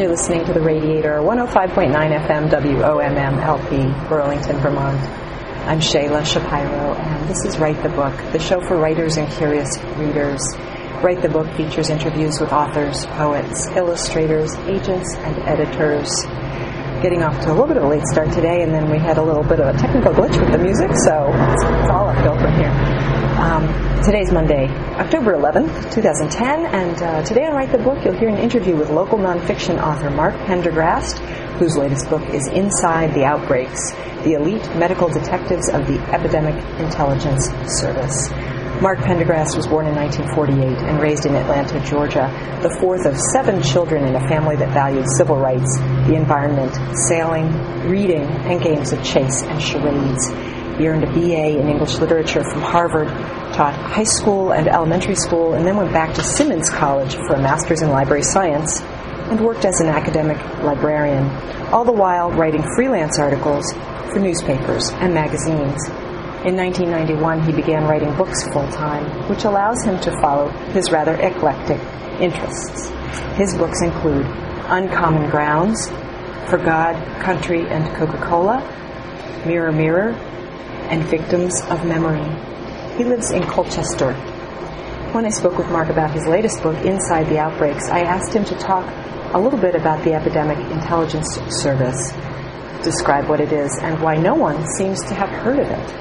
You're listening to The Radiator, 105.9 FM WOMM LP, Burlington, Vermont. I'm Shayla Shapiro, and this is Write the Book, the show for writers and curious readers. Write the Book features interviews with authors, poets, illustrators, agents, and editors. Getting off to a little bit of a late start today, and then we had a little bit of a technical glitch with the music, so it's all uphill from here. Today's Monday, October 11th, 2010, and today on Write the Book, you'll hear an interview with local nonfiction author Mark Pendergrast, whose latest book is Inside the Outbreaks, the Elite Medical Detectives of the Epidemic Intelligence Service. Mark Pendergrast was born in 1948 and raised in Atlanta, Georgia, the fourth of 7 children in a family that valued civil rights, the environment, sailing, reading, and games of chase and charades. He earned a BA in English Literature from Harvard, taught high school and elementary school, and then went back to Simmons College for a master's in library science and worked as an academic librarian, all the while writing freelance articles for newspapers and magazines. In 1991, he began writing books full-time, which allows him to follow his rather eclectic interests. His books include Uncommon Grounds, For God, Country, and Coca-Cola, Mirror, Mirror, and Victims of Memory. He lives in Colchester. When I spoke with Mark about his latest book, Inside the Outbreaks, I asked him to talk a little bit about the Epidemic Intelligence Service, describe what it is, and why no one seems to have heard of it.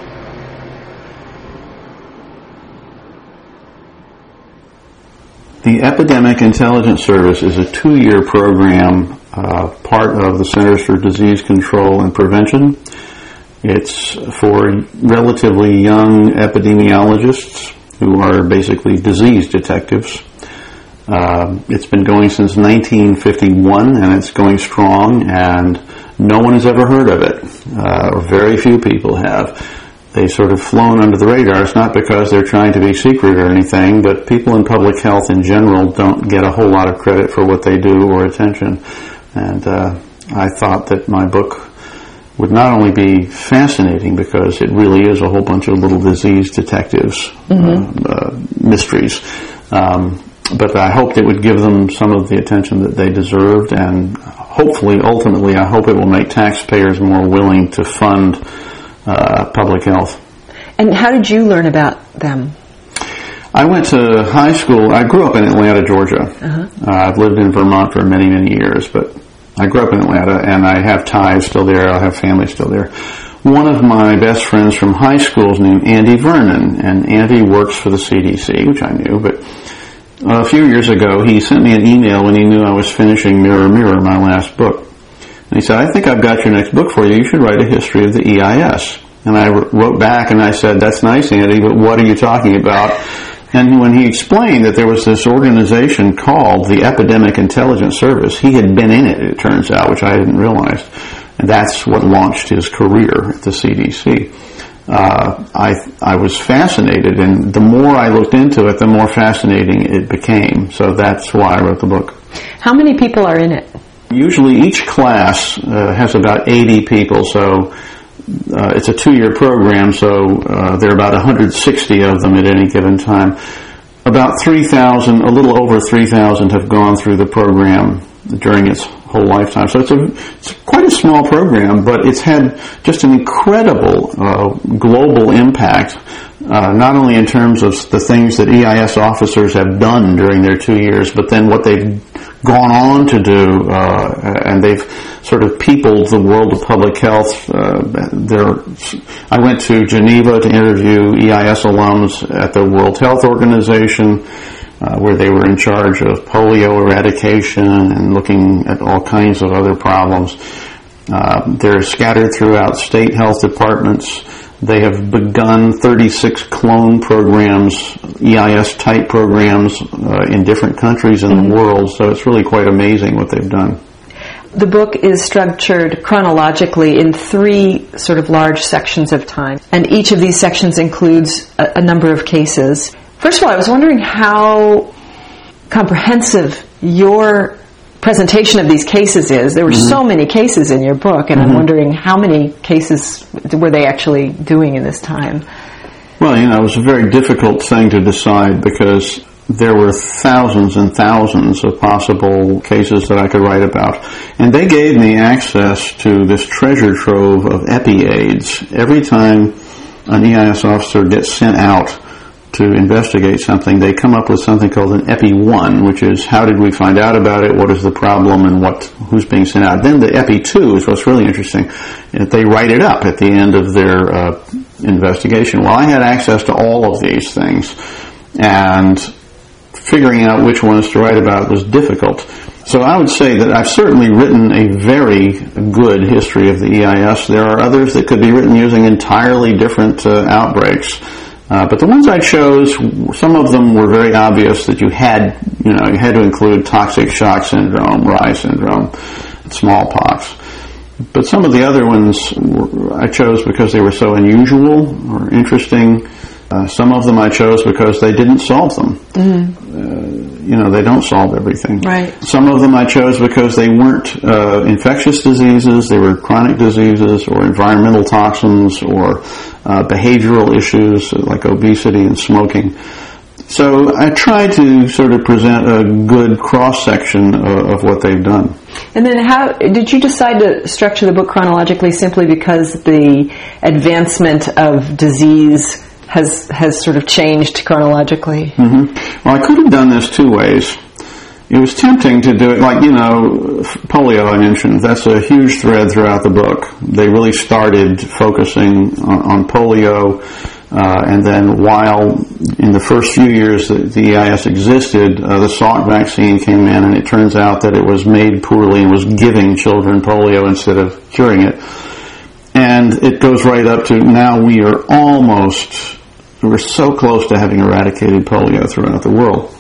The Epidemic Intelligence Service is a 2-year program, part of the Centers for Disease Control and Prevention. It's for relatively young epidemiologists who are basically disease detectives. It's been going since 1951, and it's going strong, and no one has ever heard of it, or very few people have. They've sort of flown under the radar. It's not because they're trying to be secret or anything, but people in public health in general don't get a whole lot of credit for what they do or attention. And I thought that my book would not only be fascinating because it really is a whole bunch of little disease detectives, mysteries, but I hoped it would give them some of the attention that they deserved, and hopefully, ultimately, I hope it will make taxpayers more willing to fund public health. And how did you learn about them? I went to high school. I grew up in Atlanta, Georgia. I've lived in Vermont for many, many years, but I grew up in Atlanta, and I have ties still there. I have family still there. One of my best friends from high school is named Andy Vernon, and Andy works for the CDC, which I knew, but a few years ago he sent me an email when he knew I was finishing Mirror, Mirror, my last book. And he said, I think I've got your next book for you. You should write a history of the EIS. And I wrote back and I said, that's nice, Andy, but what are you talking about? And when he explained that there was this organization called the Epidemic Intelligence Service, he had been in it, it turns out, which I didn't realize. And that's what launched his career at the CDC. I was fascinated, and the more I looked into it, the more fascinating it became. So that's why I wrote the book. How many people are in it? Usually each class has about 80 people, so it's a 2-year program, so there are about 160 of them at any given time. About 3,000, a little over 3,000 have gone through the program during its whole lifetime. So it's quite a small program, but it's had just an incredible global impact, not only in terms of the things that EIS officers have done during their 2 years, but then what they've gone on to do, and they've sort of peopled the world of public health. I went to Geneva to interview EIS alums at the World Health Organization, where they were in charge of polio eradication and looking at all kinds of other problems. They're scattered throughout state health departments. They have begun 36 clone programs, EIS-type programs, in different countries in the world, so it's really quite amazing what they've done. The book is structured chronologically in 3 sort of large sections of time, and each of these sections includes a number of cases. First of all, I was wondering how comprehensive your presentation of these cases is. There were so many cases in your book, and I'm wondering how many cases were they actually doing in this time? Well, it was a very difficult thing to decide because there were thousands and thousands of possible cases that I could write about. And they gave me access to this treasure trove of epi-aids. Every time an EIS officer gets sent out to investigate something, they come up with something called an EPI-1, which is how did we find out about it, what is the problem, and who's being sent out. Then the EPI-2 is what's really interesting. They write it up at the end of their investigation. Well, I had access to all of these things, and figuring out which ones to write about was difficult. So I would say that I've certainly written a very good history of the EIS. There are others that could be written using entirely different outbreaks. But the ones I chose, some of them were very obvious that you had to include toxic shock syndrome, Rye syndrome, smallpox. But some of the other ones I chose because they were so unusual or interesting. Some of them I chose because they didn't solve them. Mm-hmm. They don't solve everything. Right. Some of them I chose because they weren't infectious diseases, they were chronic diseases or environmental toxins or behavioral issues like obesity and smoking. So I tried to sort of present a good cross-section of what they've done. And then how did you decide to structure the book chronologically simply because the advancement of disease has sort of changed chronologically? Mm-hmm. Well, I could have done this two ways. It was tempting to do it like, polio I mentioned. That's a huge thread throughout the book. They really started focusing on polio, and then while in the first few years that the EIS existed, the Salk vaccine came in, and it turns out that it was made poorly and was giving children polio instead of curing it. And it goes right up to now we're so close to having eradicated polio throughout the world.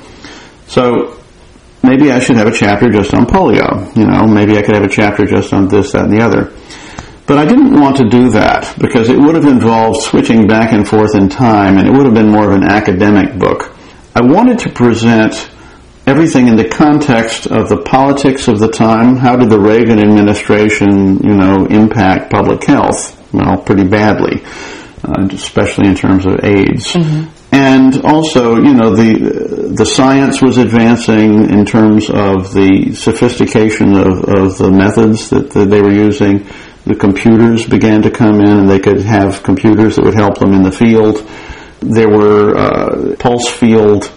So maybe I should have a chapter just on polio. Maybe I could have a chapter just on this, that, and the other. But I didn't want to do that because it would have involved switching back and forth in time, and it would have been more of an academic book. I wanted to present everything in the context of the politics of the time. How did the Reagan administration, impact public health? Well, pretty badly, especially in terms of AIDS. Mm-hmm. And also, the science was advancing in terms of the sophistication of the methods that they were using. The computers began to come in, and they could have computers that would help them in the field. There were pulse field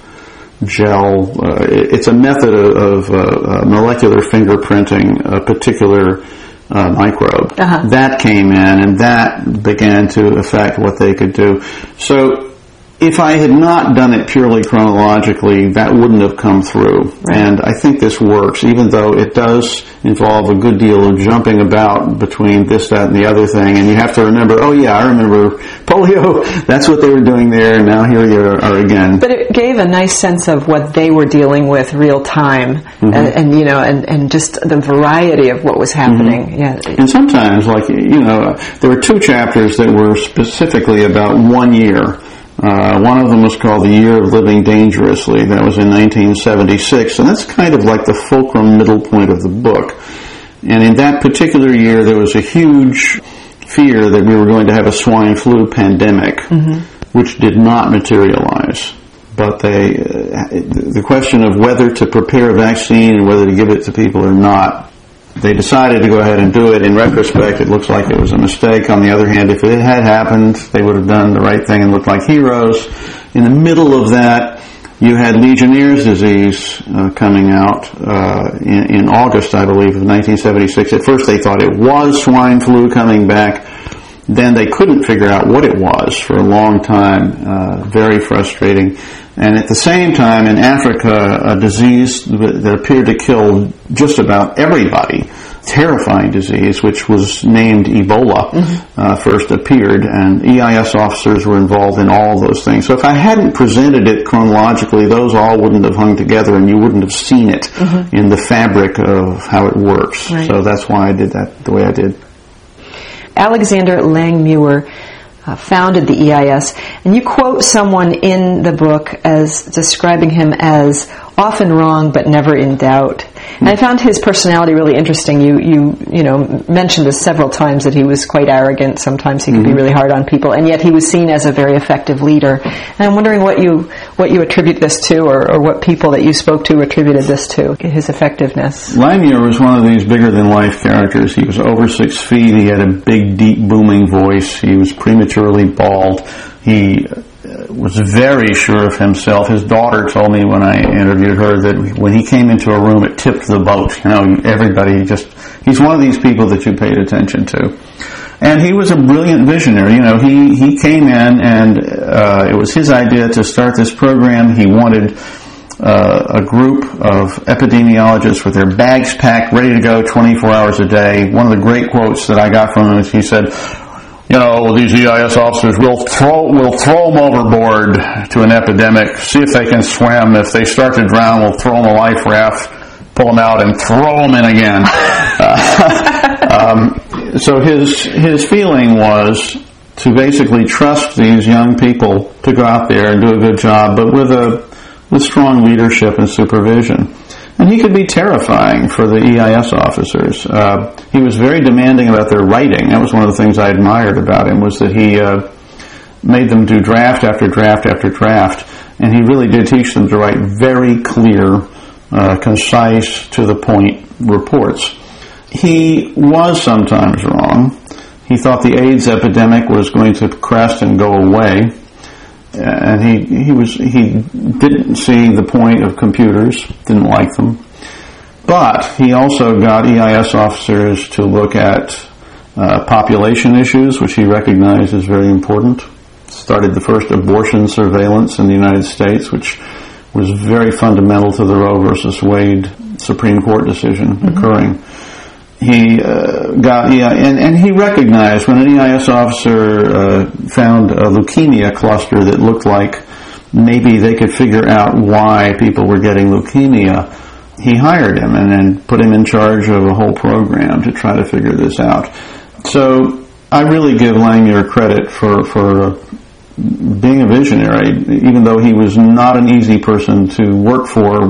gel. It's a method of molecular fingerprinting a particular microbe. Uh-huh. That came in, and that began to affect what they could do. So if I had not done it purely chronologically, that wouldn't have come through. Right. And I think this works, even though it does involve a good deal of jumping about between this, that, and the other thing. And you have to remember, I remember polio. That's what they were doing there, and now here you are again. But it gave a nice sense of what they were dealing with real time, mm-hmm. and just the variety of what was happening. Mm-hmm. Yeah. And sometimes, there were two chapters that were specifically about 1 year. One of them was called The Year of Living Dangerously. That was in 1976, and that's kind of like the fulcrum middle point of the book. And in that particular year, there was a huge fear that we were going to have a swine flu pandemic, mm-hmm. which did not materialize. But the question of whether to prepare a vaccine and whether to give it to people or not, they decided to go ahead and do it. In retrospect, it looks like it was a mistake. On the other hand, if it had happened, they would have done the right thing and looked like heroes. In the middle of that, you had Legionnaire's disease coming out in August, I believe, of 1976. At first, they thought it was swine flu coming back. Then they couldn't figure out what it was for a long time. Very frustrating. And at the same time, in Africa, a disease that appeared to kill just about everybody, terrifying disease, which was named Ebola, mm-hmm. First appeared, and EIS officers were involved in all those things. So if I hadn't presented it chronologically, those all wouldn't have hung together, and you wouldn't have seen it mm-hmm. in the fabric of how it works. Right. So that's why I did that the way I did. Alexander Langmuir founded the EIS, and you quote someone in the book as describing him as often wrong but never in doubt. And I found his personality really interesting. You mentioned this several times, that he was quite arrogant. Sometimes he could be really hard on people, and yet he was seen as a very effective leader. And I'm wondering what you attribute this to, or what people that you spoke to attributed this to, his effectiveness. Langmuir was one of these bigger-than-life characters. He was over 6 feet. He had a big, deep, booming voice. He was prematurely bald. He was very sure of himself. His daughter told me when I interviewed her that when he came into a room, it tipped the boat. He's one of these people that you paid attention to. And he was a brilliant visionary. He came in and it was his idea to start this program. He wanted a group of epidemiologists with their bags packed, ready to go 24 hours a day. One of the great quotes that I got from him is he said, these EIS officers, we'll throw them overboard to an epidemic, see if they can swim. If they start to drown, we'll throw them a life raft, pull them out, and throw them in again. So his feeling was to basically trust these young people to go out there and do a good job, but with strong leadership and supervision. And he could be terrifying for the EIS officers. He was very demanding about their writing. That was one of the things I admired about him, was that he made them do draft after draft after draft, and he really did teach them to write very clear, concise, to-the-point reports. He was sometimes wrong. He thought the AIDS epidemic was going to crest and go away. And he didn't see the point of computers, didn't like them. But he also got EIS officers to look at population issues, which he recognized as very important. Started the first abortion surveillance in the United States, which was very fundamental to the Roe versus Wade Supreme Court decision occurring. He and he recognized when an EIS officer found a leukemia cluster that looked like maybe they could figure out why people were getting leukemia, he hired him and then put him in charge of a whole program to try to figure this out. So I really give Langmuir credit for being a visionary, even though he was not an easy person to work for.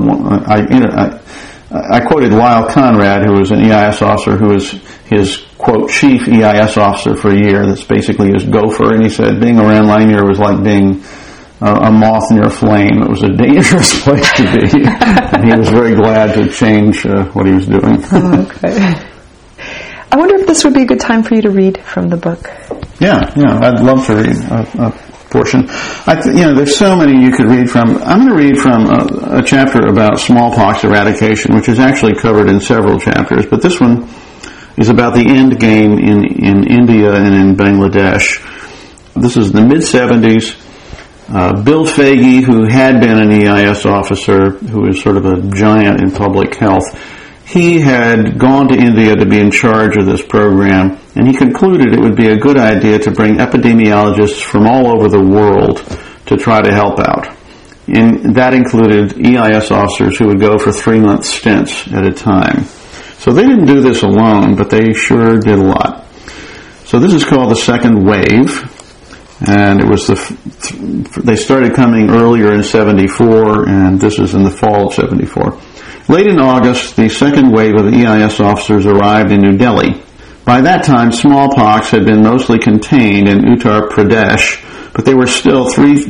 I quoted Lyle Conrad, who was an EIS officer, who was his, quote, chief EIS officer for a year. That's basically his gopher. And he said being around Langmuir was like being a moth near a flame. It was a dangerous place to be. And he was very glad to change what he was doing. Oh, okay. I wonder if this would be a good time for you to read from the book. Yeah, I'd love to read a portion. There's so many you could read from. I'm going to read from a chapter about smallpox eradication, which is actually covered in several chapters, but this one is about the end game in India and in Bangladesh. This is the mid-70s. Bill Foege, who had been an EIS officer, who is sort of a giant in public health, he had gone to India to be in charge of this program, and he concluded it would be a good idea to bring epidemiologists from all over the world to try to help out. And that included EIS officers who would go for 3-month stints at a time. So they didn't do this alone, but they sure did a lot. So this is called the second wave, and it was they started coming earlier in 74, and this is in the fall of 74. Late in August, the second wave of EIS officers arrived in New Delhi. By that time, smallpox had been mostly contained in Uttar Pradesh, but there were still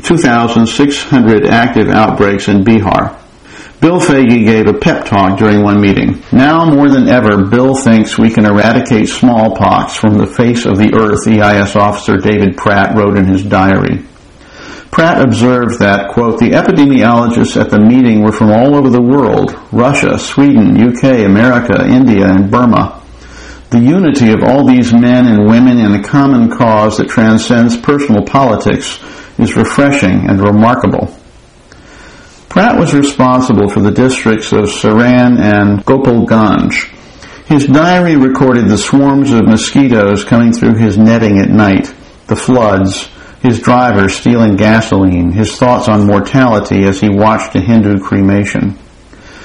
2,600 active outbreaks in Bihar. Bill Foege gave a pep talk during one meeting. Now more than ever, Bill thinks we can eradicate smallpox from the face of the earth, EIS officer David Pratt wrote in his diary. Pratt observed that, quote, the epidemiologists at the meeting were from all over the world, Russia, Sweden, UK, America, India, and Burma. The unity of all these men and women in a common cause that transcends personal politics is refreshing and remarkable. Pratt was responsible for the districts of Saran and Gopalganj. His diary recorded the swarms of mosquitoes coming through his netting at night, the floods, his driver stealing gasoline, his thoughts on mortality as he watched a Hindu cremation.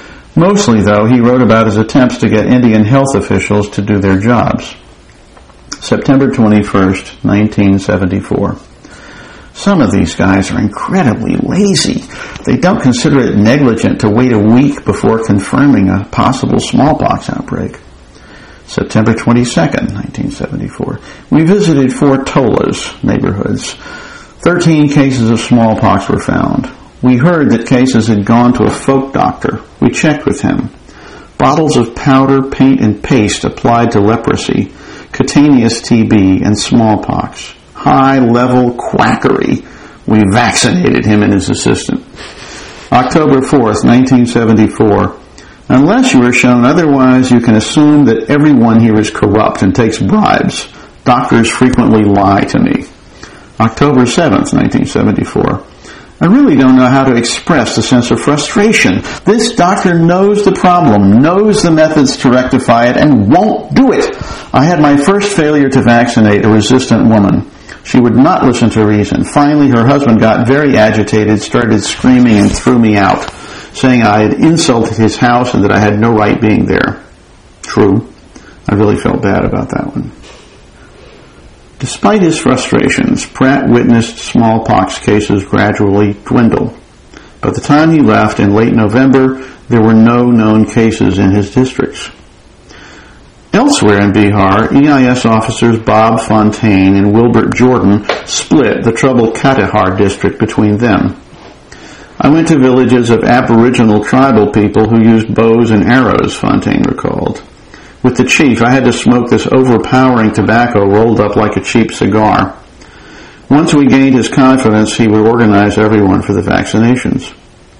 Mostly, though, he wrote about his attempts to get Indian health officials to do their jobs. September 21st, 1974. Some of these guys are incredibly lazy. They don't consider it negligent to wait a week before confirming a possible smallpox outbreak. September 22nd, 1974. We visited 4 Tolas neighborhoods. 13 cases of smallpox were found. We heard that cases had gone to a folk doctor. We checked with him. Bottles of powder, paint, and paste applied to leprosy, cutaneous TB, and smallpox. High-level quackery. We vaccinated him and his assistant. October 4th, 1974. Unless you are shown otherwise, you can assume that everyone here is corrupt and takes bribes. Doctors frequently lie to me. October 7th, 1974. I really don't know how to express the sense of frustration. This doctor knows the problem, knows the methods to rectify it, and won't do it. I had my first failure to vaccinate a resistant woman. She would not listen to reason. Finally, her husband got very agitated, started screaming, and threw me out, saying I had insulted his house and that I had no right being there. True. I really felt bad about that one. Despite his frustrations, Pratt witnessed smallpox cases gradually dwindle. By the time he left in late November, there were no known cases in his districts. Elsewhere in Bihar, EIS officers Bob Fontaine and Wilbert Jordan split the troubled Katihar district between them. I went to villages of aboriginal tribal people who used bows and arrows, Fontaine recalled. With the chief, I had to smoke this overpowering tobacco rolled up like a cheap cigar. Once we gained his confidence, he would organize everyone for the vaccinations.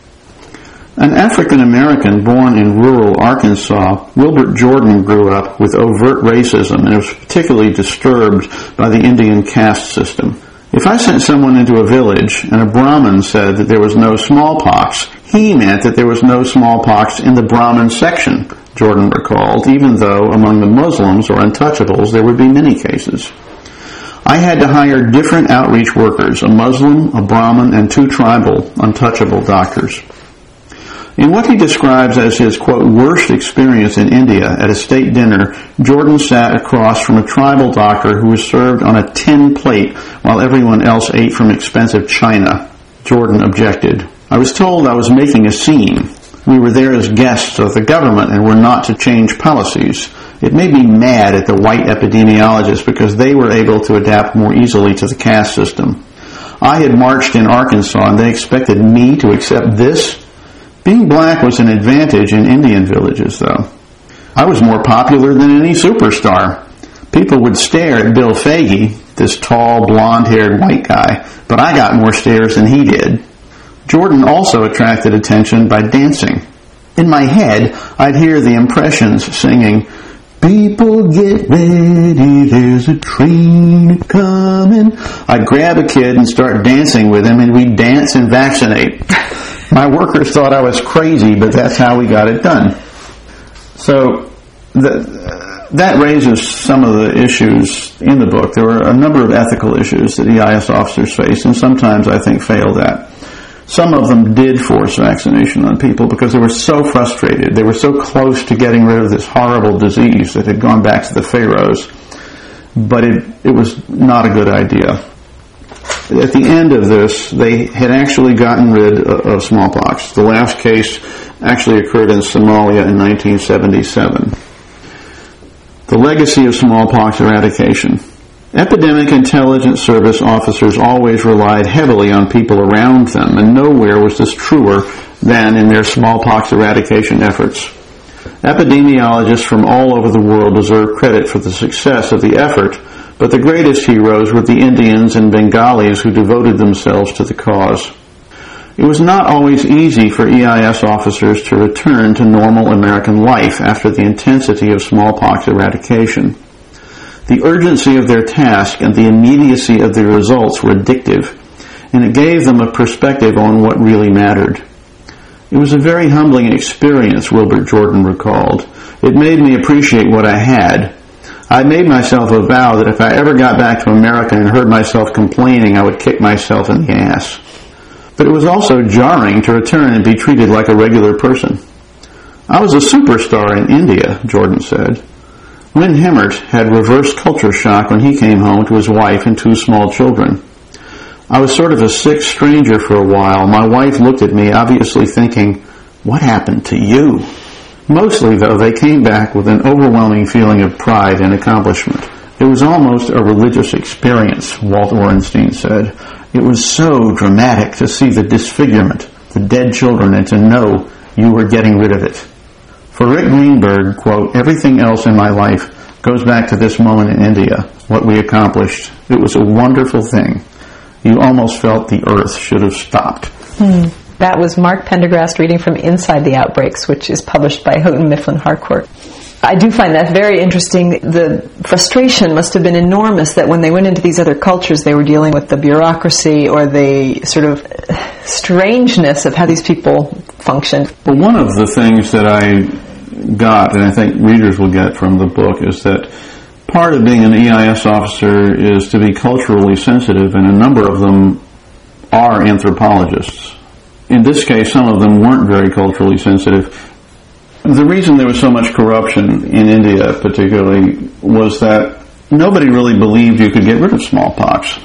An African American born in rural Arkansas, Wilbert Jordan grew up with overt racism and was particularly disturbed by the Indian caste system. If I sent someone into a village and a Brahmin said that there was no smallpox, he meant that there was no smallpox in the Brahmin section, Jordan recalled, even though among the Muslims or untouchables there would be many cases. I had to hire different outreach workers, a Muslim, a Brahmin, and 2 tribal, untouchable doctors. In what he describes as his, quote, worst experience in India at a state dinner, Jordan sat across from a tribal doctor who was served on a tin plate while everyone else ate from expensive china. Jordan objected. I was told I was making a scene. We were there as guests of the government and were not to change policies. It made me mad at the white epidemiologists because they were able to adapt more easily to the caste system. I had marched in Arkansas and they expected me to accept this? Being black was an advantage in Indian villages, though. I was more popular than any superstar. People would stare at Bill Fagey, this tall, blonde-haired white guy, but I got more stares than he did. Jordan also attracted attention by dancing. In my head, I'd hear the impressions singing, "People get ready, there's a train coming." I'd grab a kid and start dancing with him, and we'd dance and vaccinate. My workers thought I was crazy, but that's how we got it done. So that raises some of the issues in the book. There were a number of ethical issues that EIS officers faced, and sometimes I think failed at. Some of them did force vaccination on people because they were so frustrated. They were so close to getting rid of this horrible disease that had gone back to the pharaohs. But it was not a good idea. At the end of this, they had actually gotten rid of smallpox. The last case actually occurred in Somalia in 1977. The legacy of smallpox eradication. Epidemic Intelligence Service officers always relied heavily on people around them, and nowhere was this truer than in their smallpox eradication efforts. Epidemiologists from all over the world deserve credit for the success of the effort, but the greatest heroes were the Indians and Bengalis who devoted themselves to the cause. It was not always easy for EIS officers to return to normal American life after the intensity of smallpox eradication. The urgency of their task and the immediacy of their results were addictive, and it gave them a perspective on what really mattered. It was a very humbling experience, Wilbert Jordan recalled. It made me appreciate what I had. I made myself a vow that if I ever got back to America and heard myself complaining, I would kick myself in the ass. But it was also jarring to return and be treated like a regular person. I was a superstar in India, Jordan said. Win Hemmert had reverse culture shock when he came home to his wife and 2 small children. I was sort of a sick stranger for a while. My wife looked at me, obviously thinking, "What happened to you?" Mostly, though, they came back with an overwhelming feeling of pride and accomplishment. It was almost a religious experience, Walt Orenstein said. It was so dramatic to see the disfigurement, the dead children, and to know you were getting rid of it. For Rick Greenberg, quote, "Everything else in my life goes back to this moment in India, what we accomplished. It was a wonderful thing. You almost felt the earth should have stopped." That was Mark Pendergrast reading from Inside the Outbreaks, which is published by Houghton Mifflin Harcourt. I do find that very interesting. The frustration must have been enormous that when they went into these other cultures, they were dealing with the bureaucracy or the sort of strangeness of how these people functioned. Well, one of the things that I got, and I think readers will get from the book, is that part of being an EIS officer is to be culturally sensitive, and a number of them are anthropologists. In this case, some of them weren't very culturally sensitive. The reason there was so much corruption in India, particularly, was that nobody really believed you could get rid of smallpox.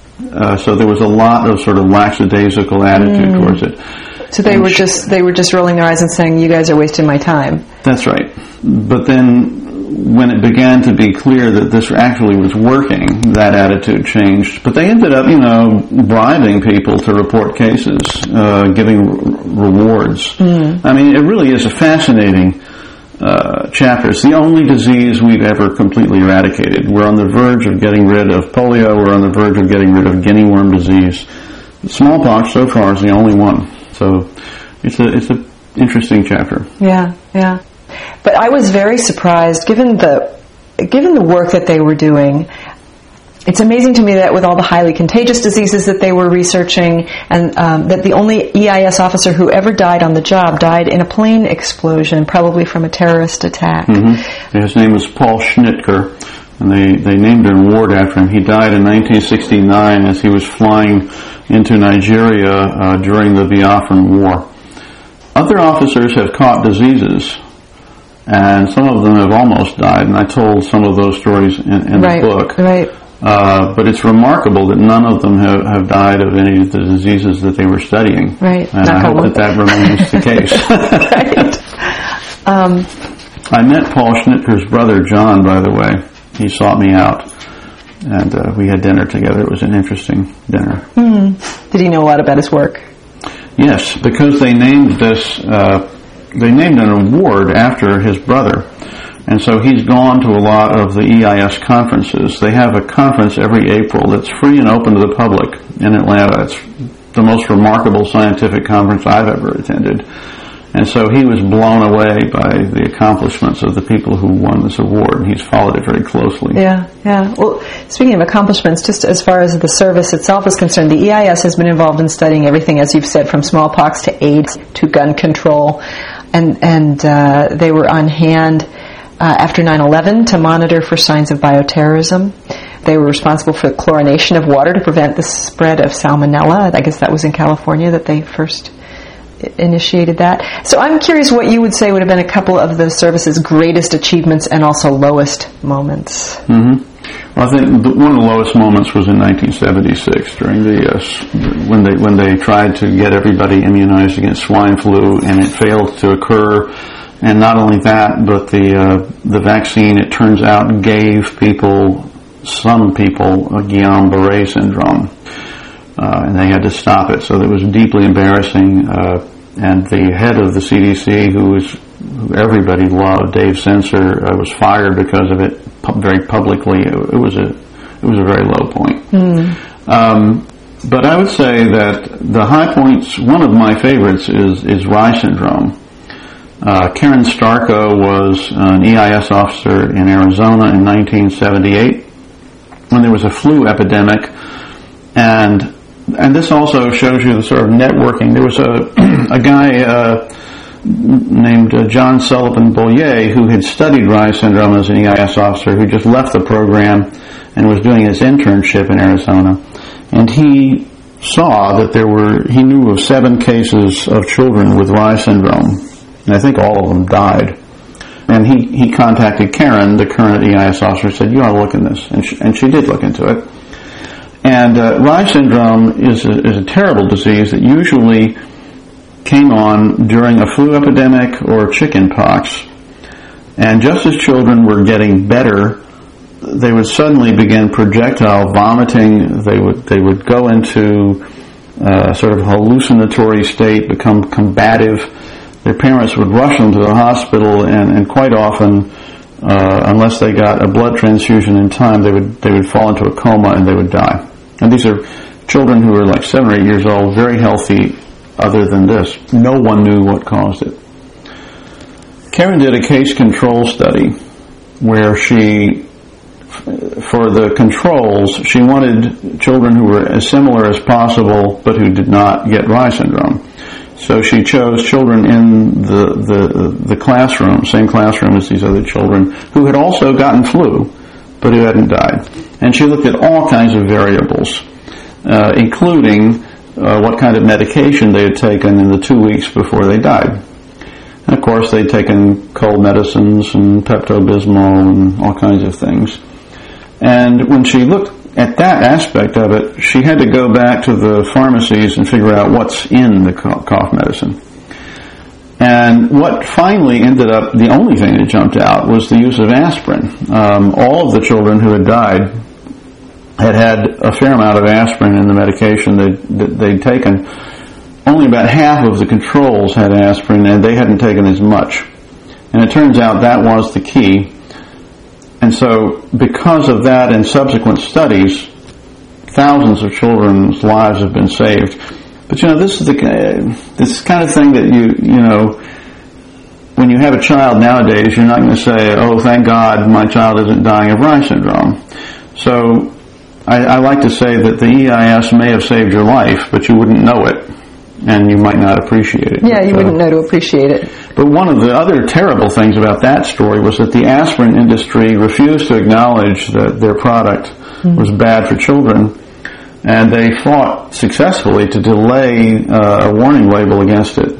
So there was a lot of sort of lackadaisical attitude towards it. So they were just rolling their eyes and saying, "You guys are wasting my time." That's right. But then when it began to be clear that this actually was working, that attitude changed. But they ended up, bribing people to report cases, giving rewards. I mean, it really is a fascinating chapter. It's the only disease we've ever completely eradicated. We're on the verge of getting rid of polio. We're on the verge of getting rid of guinea worm disease. Smallpox, so far, is the only one. So it's an interesting chapter. Yeah. But I was very surprised, given the work that they were doing. It's amazing to me that with all the highly contagious diseases that they were researching, and that the only EIS officer who ever died on the job died in a plane explosion, probably from a terrorist attack. Mm-hmm. His name was Paul Schnitker, and they named an award after him. He died in 1969 as he was flying into Nigeria during the Biafran War. Other officers have caught diseases, and some of them have almost died, and I told some of those stories in the book. Right. But it's remarkable that none of them have died of any of the diseases that they were studying. Right. And I hope that remains the case. Right. I met Paul Schnitker's brother, John, by the way. He sought me out, and we had dinner together. It was an interesting dinner. Did he know a lot about his work? Yes, because they named they named an award after his brother. And so he's gone to a lot of the EIS conferences. They have a conference every April that's free and open to the public in Atlanta. It's the most remarkable scientific conference I've ever attended. And so he was blown away by the accomplishments of the people who won this award, and he's followed it very closely. Yeah. Well, speaking of accomplishments, just as far as the service itself is concerned, the EIS has been involved in studying everything, as you've said, from smallpox to AIDS to gun control. And they were on hand after 9/11 to monitor for signs of bioterrorism. They were responsible for the chlorination of water to prevent the spread of salmonella. I guess that was in California that they first initiated that. So I'm curious what you would say would have been a couple of the service's greatest achievements and also lowest moments. Mm-hmm. Well, I think one of the lowest moments was in 1976 during when they tried to get everybody immunized against swine flu, and it failed to occur. And not only that, but the vaccine, it turns out, gave some people Guillain-Barré syndrome, and they had to stop it. So it was deeply embarrassing. And the head of the CDC, who everybody loved, Dave Sensor, was fired because of it very publicly. It was a very low point. But I would say that the high points, one of my favorites is Rye syndrome. Karen Starko was an EIS officer in Arizona in 1978 when there was a flu epidemic, and this also shows you the sort of networking. There was a guy named John Sullivan Bollier who had studied Rye syndrome as an EIS officer, who just left the program and was doing his internship in Arizona, and he saw that he knew of 7 cases of children with Rye syndrome. And I think all of them died. And he contacted Karen, the current EIS officer, and said, you ought to look into this. And she did look into it. And Reye syndrome is a terrible disease that usually came on during a flu epidemic or chicken pox. And just as children were getting better, they would suddenly begin projectile vomiting. They would go into sort of hallucinatory state, become combative. Their parents would rush them to the hospital, and quite often, unless they got a blood transfusion in time, they would fall into a coma and they would die. And these are children who are like 7 or 8 years old, very healthy. Other than this, no one knew what caused it. Karen did a case control study where she, for the controls, she wanted children who were as similar as possible but who did not get Reye syndrome. So she chose children in the classroom, same classroom as these other children, who had also gotten flu but who hadn't died. And she looked at all kinds of variables, including what kind of medication they had taken in the 2 weeks before they died. And of course, they'd taken cold medicines and Pepto-Bismol and all kinds of things. And when she looked at that aspect of it, she had to go back to the pharmacies and figure out what's in the cough medicine. And what finally ended up, the only thing that jumped out, was the use of aspirin. All of the children who had died had a fair amount of aspirin in the medication that they'd taken. Only about half of the controls had aspirin, and they hadn't taken as much. And it turns out that was the key. And so, because of that and subsequent studies, thousands of children's lives have been saved. But this is this kind of thing that you know, when you have a child nowadays, you're not going to say, oh, thank God my child isn't dying of Reye syndrome. So, I like to say that the EIS may have saved your life, but you wouldn't know it, and you might not appreciate it. Yeah, you wouldn't know to appreciate it. But one of the other terrible things about that story was that the aspirin industry refused to acknowledge that their product was bad for children, and they fought successfully to delay a warning label against it.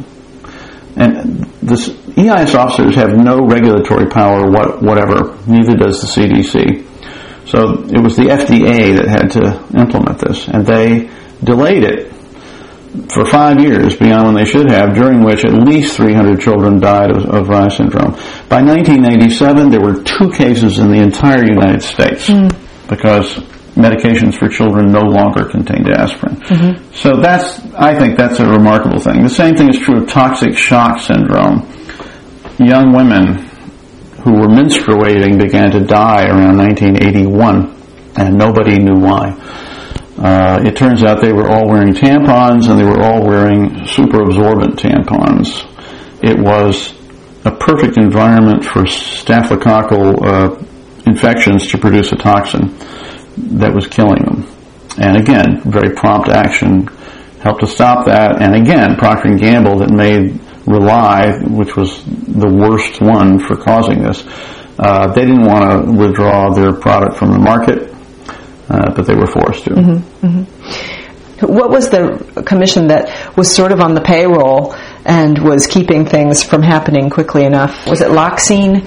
And the EIS officers have no regulatory power whatever, neither does the CDC. So it was the FDA that had to implement this, and they delayed it for 5 years beyond when they should have, during which at least 300 children died of Reye syndrome. By 1987, there were 2 cases in the entire United States because medications for children no longer contained aspirin. So I think that's a remarkable thing. The same thing is true of toxic shock syndrome. Young women who were menstruating began to die around 1981, and nobody knew why. It turns out they were all wearing tampons, and they were all wearing super absorbent tampons. It was a perfect environment for staphylococcal infections to produce a toxin that was killing them. And again, very prompt action helped to stop that. And again, Procter & Gamble, that made Rely, which was the worst one for causing this, they didn't want to withdraw their product from the market, but they were forced to. What was the commission that was sort of on the payroll and was keeping things from happening quickly enough? Was it Loxine?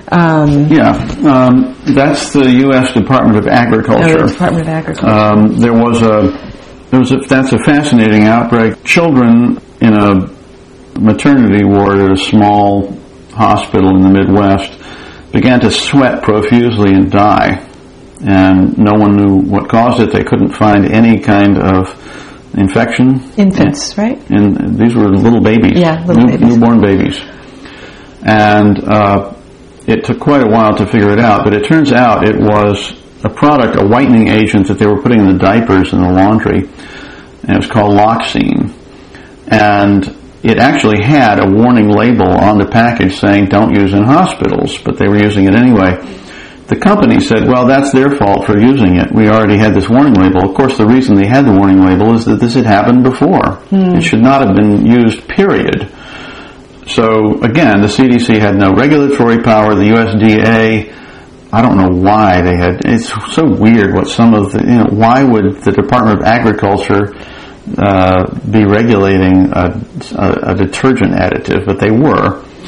That's the U.S. Department of Agriculture. Department of Agriculture. That's a fascinating outbreak. Children in a maternity ward at a small hospital in the Midwest began to sweat profusely and die. And no one knew what caused it. They couldn't find any kind of infection. Infants, right? And these were little babies. Yeah, babies. Newborn babies. And it took quite a while to figure it out, but it turns out it was a product, a whitening agent that they were putting in the diapers in the laundry, and it was called Loxine. And it actually had a warning label on the package saying don't use in hospitals, but they were using it anyway. The company said, well, that's their fault for using it. We already had this warning label. Of course, the reason they had the warning label is that this had happened before. It should not have been used, period. So, again, the CDC had no regulatory power. The USDA, I don't know why they had, it's so weird what some of the, why would the Department of Agriculture be regulating a detergent additive, but they were.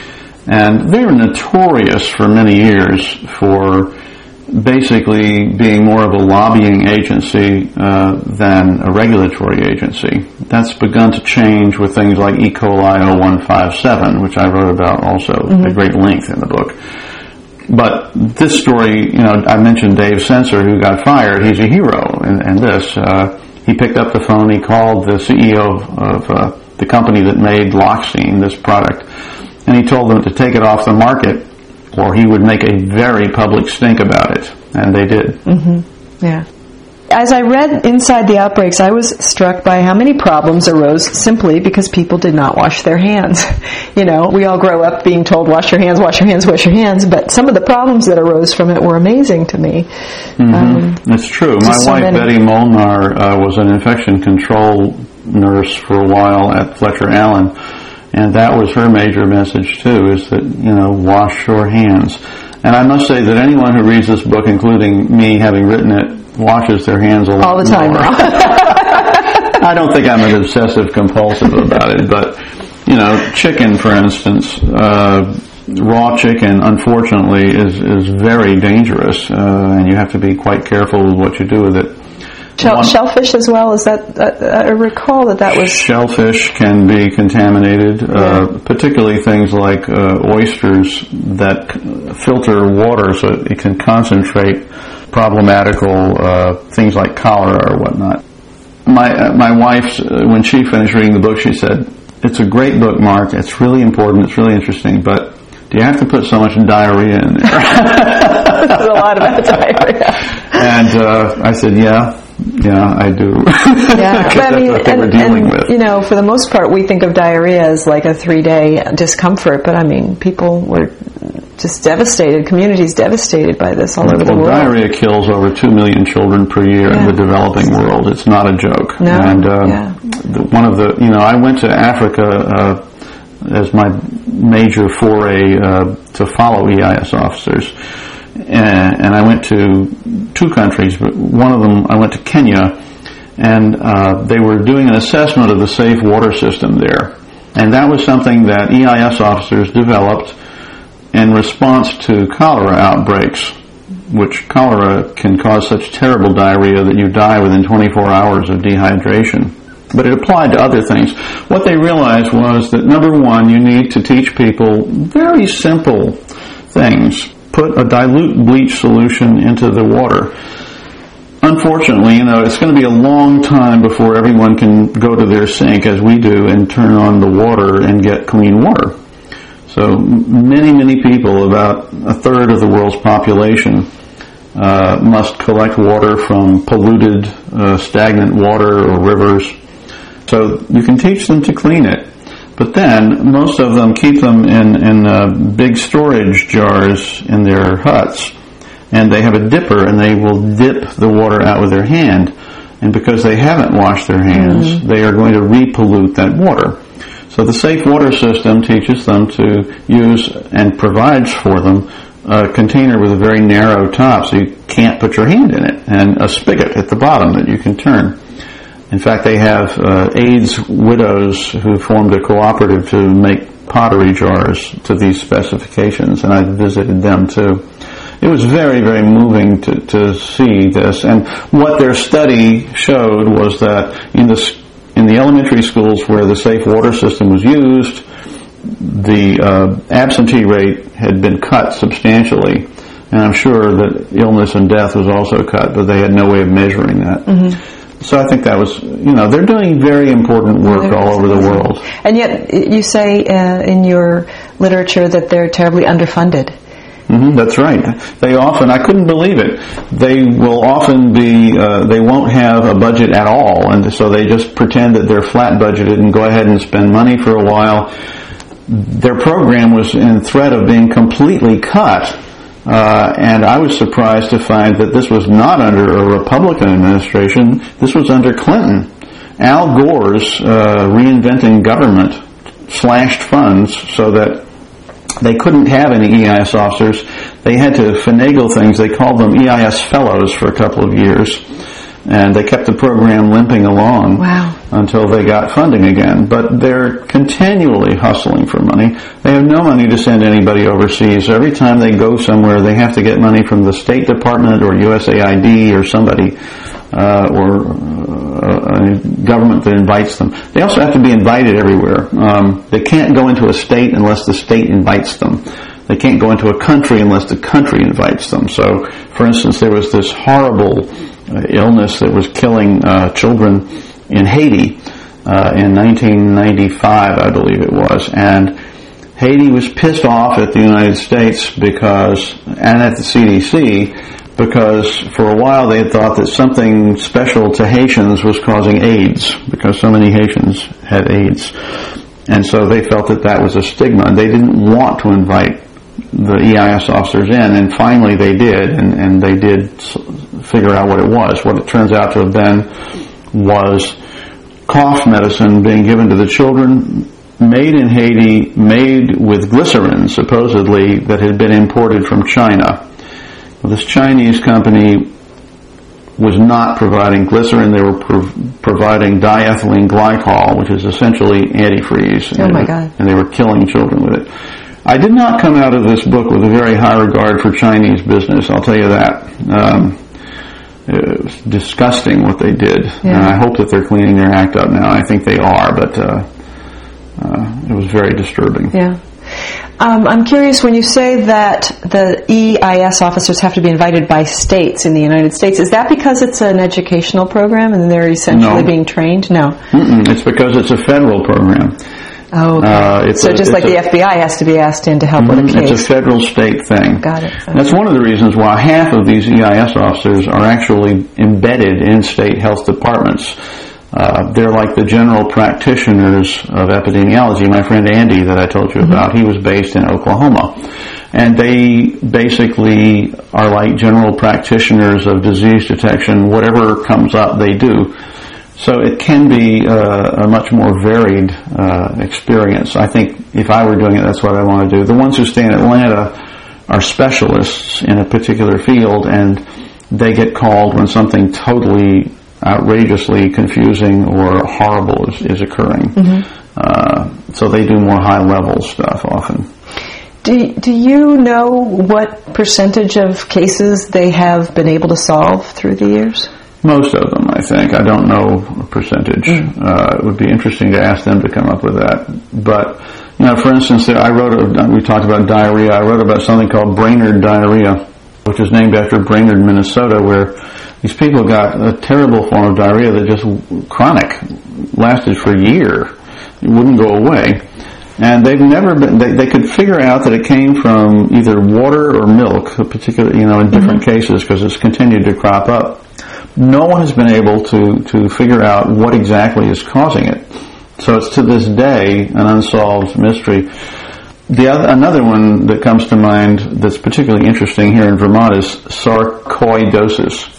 And they were notorious for many years for basically being more of a lobbying agency than a regulatory agency. That's begun to change with things like E. coli 0157, which I wrote about also at great length in the book. But this story, I mentioned Dave Sensor, who got fired. He's a hero in this. He picked up the phone, he called the CEO of the company that made Loxine, this product, and he told them to take it off the market or he would make a very public stink about it. And they did. Yeah. As I read Inside the Outbreaks, I was struck by how many problems arose simply because people did not wash their hands. We all grow up being told, wash your hands, wash your hands, wash your hands, but some of the problems that arose from it were amazing to me. That's true. My wife, Betty Molnar, was an infection control nurse for a while at Fletcher Allen, and that was her major message, too, is that, wash your hands. And I must say that anyone who reads this book, including me having written it, washes their hands a lot all the time more. I don't think I'm an obsessive compulsive about it, but chicken, for instance, raw chicken, unfortunately, is very dangerous, and you have to be quite careful with what you do with it. Shellfish as well, is that, I recall that was... Shellfish can be contaminated, particularly things like oysters that filter water so it can concentrate problematical things like cholera or whatnot. My wife, when she finished reading the book, she said, "It's a great book, Mark. It's really important. It's really interesting, but do you have to put so much diarrhea in there?" There's a lot about diarrhea. And I said, yeah, I do. Yeah, but that's what they were dealing with. For the most part, we think of diarrhea as like a 3-day discomfort, but people were just devastated, communities devastated by this all over the world. Diarrhea kills over 2 million children per year in the developing world. It's not a joke. No. And I went to Africa as my major foray to follow EIS officers. And I went to 2 countries, but one of them, I went to Kenya, and they were doing an assessment of the safe water system there. And that was something that EIS officers developed in response to cholera outbreaks, which cholera can cause such terrible diarrhea that you die within 24 hours of dehydration. But it applied to other things. What they realized was that, number one, you need to teach people very simple things. Put a dilute bleach solution into the water. Unfortunately, it's going to be a long time before everyone can go to their sink, as we do, and turn on the water and get clean water. So many people, about a third of the world's population, must collect water from polluted, stagnant water or rivers. So you can teach them to clean it. But then, most of them keep them in big storage jars in their huts. And they have a dipper, and they will dip the water out with their hand. And because they haven't washed their hands, they are going to re-pollute that water. So the safe water system teaches them to use and provides for them a container with a very narrow top, so you can't put your hand in it, and a spigot at the bottom that you can turn. In fact, they have AIDS widows who formed a cooperative to make pottery jars to these specifications, and I visited them too. It was very, very moving to see this. And what their study showed was that in the elementary schools where the safe water system was used, the absentee rate had been cut substantially. And I'm sure that illness and death was also cut, but they had no way of measuring that. So I think that was, they're doing very important work all over the world. And yet you say in your literature that they're terribly underfunded. That's right. I couldn't believe it. They will often they won't have a budget at all, and so they just pretend that they're flat budgeted and go ahead and spend money for a while. Their program was in threat of being completely cut, and I was surprised to find that this was not under a Republican administration. This was under Clinton. Al Gore's reinventing government slashed funds so that they couldn't have any EIS officers. They had to finagle things. They called them EIS fellows for a couple of years. And they kept the program limping along until they got funding again. But they're continually hustling for money. They have no money to send anybody overseas. So every time they go somewhere, they have to get money from the State Department or USAID or somebody, or a government that invites them. They also have to be invited everywhere. They can't go into a state unless the state invites them. They can't go into a country unless the country invites them. So, for instance, there was this horrible illness that was killing children in Haiti in 1995, I believe it was. And Haiti was pissed off at the United States and at the CDC, because for a while they had thought that something special to Haitians was causing AIDS, because so many Haitians had AIDS. And so they felt that was a stigma. They didn't want to invite the EIS officers in, and finally they did, and they did figure out what it was. What it turns out to have been was cough medicine being given to the children, made in Haiti, made with glycerin, supposedly, that had been imported from China. Well, this Chinese company was not providing glycerin. They were providing diethylene glycol, which is essentially antifreeze. Oh, my God. And they were killing children with it. I did not come out of this book with a very high regard for Chinese business, I'll tell you that. It was disgusting what they did. Yeah. And I hope that they're cleaning their act up now. I think they are, but it was very disturbing. Yeah. I'm curious, when you say that the EIS officers have to be invited by states in the United States, is that because it's an educational program and they're essentially being trained? No. It's because it's a federal program. Oh, okay. So just like the FBI has to be asked in to help with a case. It's a federal-state thing. Got it. Okay. That's one of the reasons why half of these EIS officers are actually embedded in state health departments. They're like the general practitioners of epidemiology. My friend Andy that I told you about, he was based in Oklahoma. And they basically are like general practitioners of disease detection. Whatever comes up, they do. So it can be a much more varied experience. I think if I were doing it, that's what I want to do. The ones who stay in Atlanta are specialists in a particular field, and they get called when something totally outrageously confusing or horrible is occurring. So they do more high-level stuff often. Do you know what percentage of cases they have been able to solve through the years? Most of them, I think. I don't know a percentage. It would be interesting to ask them to come up with that. But, for instance, we talked about diarrhea. I wrote about something called Brainerd diarrhea, which is named after Brainerd, Minnesota, where these people got a terrible form of diarrhea that just chronic, lasted for a year. It wouldn't go away. And they've never been, they could figure out that it came from either water or milk, particularly, in different cases, because it's continued to crop up. No one has been able to figure out what exactly is causing it. So it's to this day an unsolved mystery. Another one that comes to mind that's particularly interesting here in Vermont is sarcoidosis.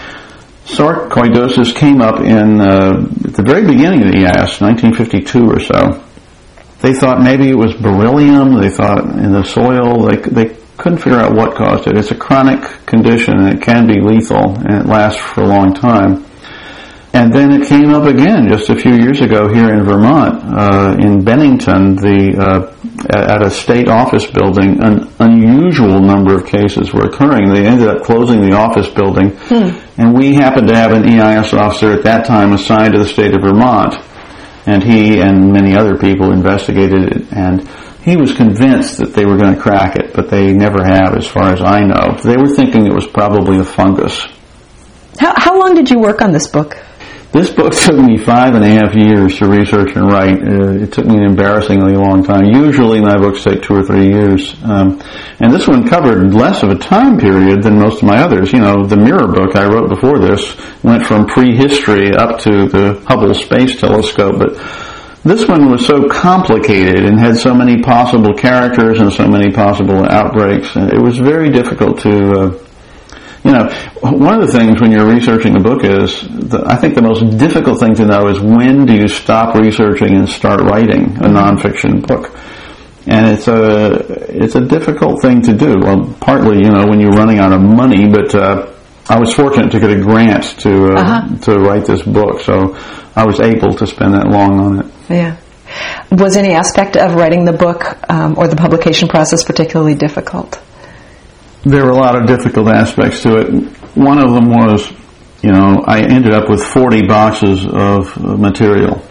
Sarcoidosis came up at the very beginning of the EIS, 1952 or so. They thought maybe it was beryllium. They thought in the soil. They couldn't figure out what caused it. It's a chronic condition, and it can be lethal, and it lasts for a long time. And then it came up again just a few years ago here in Vermont, in Bennington, at a state office building. An unusual number of cases were occurring. They ended up closing the office building, and we happened to have an EIS officer at that time assigned to the state of Vermont, and he and many other people investigated it, and he was convinced that they were going to crack it, but they never have, as far as I know. They were thinking it was probably a fungus. How long did you work on this book? This book took me 5.5 years to research and write. It took me an embarrassingly long time. Usually my books take 2 or 3 years. And this one covered less of a time period than most of my others. The Mirror book I wrote before this went from prehistory up to the Hubble Space Telescope, but this one was so complicated and had so many possible characters and so many possible outbreaks. It was very difficult to, one of the things when you're researching a book is, I think the most difficult thing to know is when do you stop researching and start writing a nonfiction book. And it's a difficult thing to do. Well, partly, when you're running out of money, but I was fortunate to get a grant to write this book, so I was able to spend that long on it. Yeah. Was any aspect of writing the book or the publication process particularly difficult? There were a lot of difficult aspects to it. One of them was, I ended up with 40 boxes of material.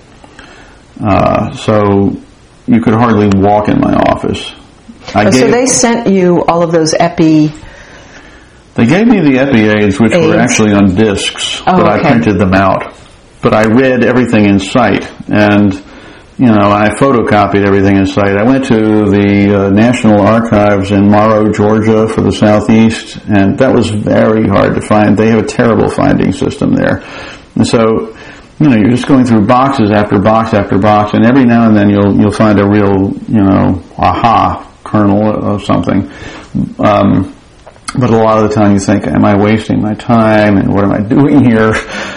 So you could hardly walk in my office. So they sent you all of those epi... They gave me the epi-aids, which were actually on discs, but I printed them out. But I read everything in sight, and, I photocopied everything in sight. I went to the National Archives in Morrow, Georgia for the Southeast, and that was very hard to find. They have a terrible finding system there. And so, you're just going through boxes after box after box, and every now and then you'll find a real, aha kernel of something. But a lot of the time you think, am I wasting my time, and what am I doing here?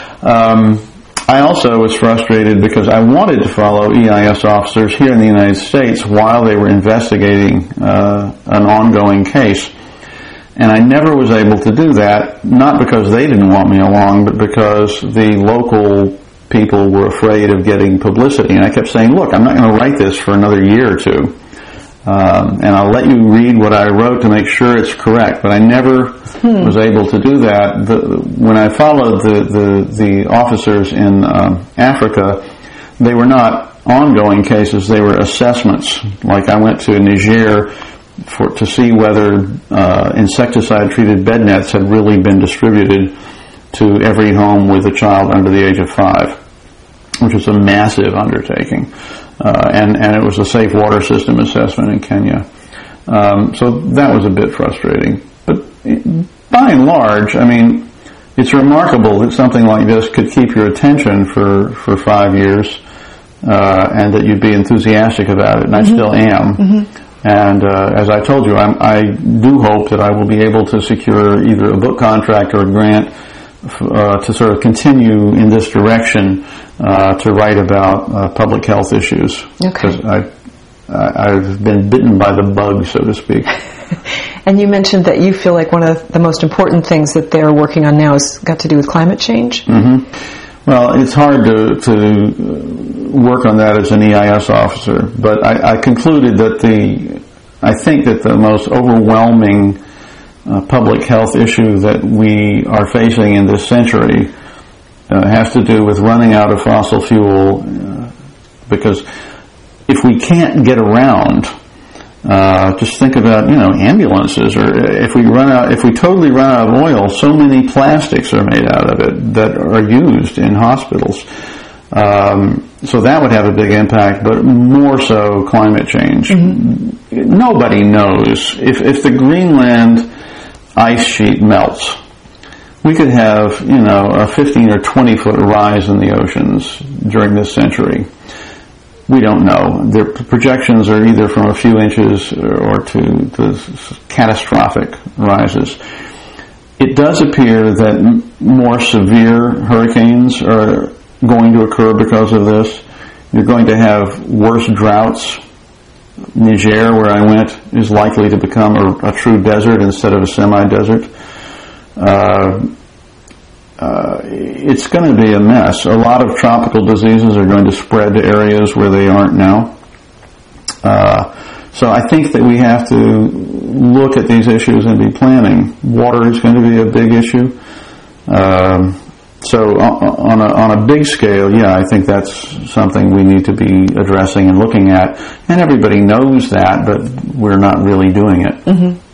I also was frustrated because I wanted to follow EIS officers here in the United States while they were investigating an ongoing case. And I never was able to do that, not because they didn't want me along, but because the local people were afraid of getting publicity. And I kept saying, look, I'm not going to write this for another year or two. And I'll let you read what I wrote to make sure it's correct. But I never was able to do that. When I followed the officers in Africa, they were not ongoing cases. They were assessments. Like I went to Niger to see whether insecticide-treated bed nets had really been distributed to every home with a child under the age of 5, which was a massive undertaking. And it was a safe water system assessment in Kenya. So that was a bit frustrating. But by and large, it's remarkable that something like this could keep your attention for 5 years, and that you'd be enthusiastic about it, and I still am. And as I told you, I do hope that I will be able to secure either a book contract or a grant to sort of continue in this direction to write about public health issues. Because I've been bitten by the bug, so to speak. And you mentioned that you feel like one of the most important things that they're working on now has got to do with climate change. Well, it's hard to work on that as an EIS officer, but I concluded that I think that the most overwhelming public health issue that we are facing in this century has to do with running out of fossil fuel, because if we can't get around, just think about, ambulances, or if we totally run out of oil, so many plastics are made out of it that are used in hospitals. So that would have a big impact, but more so climate change. Nobody knows. If the Greenland ice sheet melts, we could have, a 15 or 20 foot rise in the oceans during this century. We don't know. The projections are either from a few inches or to catastrophic rises. It does appear that more severe hurricanes are going to occur because of this. You're going to have worse droughts. Niger, where I went, is likely to become a true desert instead of a semi-desert. It's going to be a mess. A lot of tropical diseases are going to spread to areas where they aren't now. So I think that we have to look at these issues and be planning. Water is going to be a big issue. So on a big scale, I think that's something we need to be addressing and looking at. And everybody knows that, but we're not really doing it.